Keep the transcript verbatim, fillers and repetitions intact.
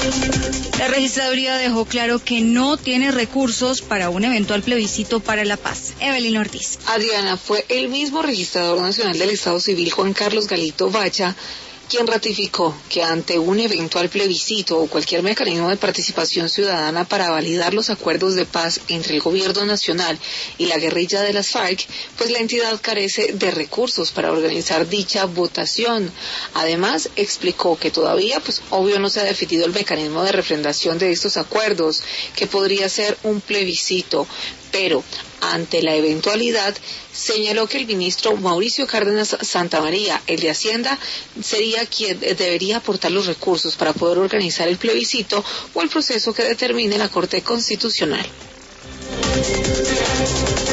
La registraduría dejó claro que no tiene recursos para un eventual plebiscito para la paz. Evelyn Ortiz. Adriana, fue el mismo registrador nacional del Estado Civil, Juan Carlos Galito Vacha, quien ratificó que ante un eventual plebiscito o cualquier mecanismo de participación ciudadana para validar los acuerdos de paz entre el gobierno nacional y la guerrilla de las FARC, pues la entidad carece de recursos para organizar dicha votación. Además, explicó que todavía, pues obvio no se ha definido el mecanismo de refrendación de estos acuerdos, que podría ser un plebiscito, pero ante la eventualidad, señaló que el ministro Mauricio Cárdenas Santamaría, el de Hacienda, sería quien debería aportar los recursos para poder organizar el plebiscito o el proceso que determine la Corte Constitucional.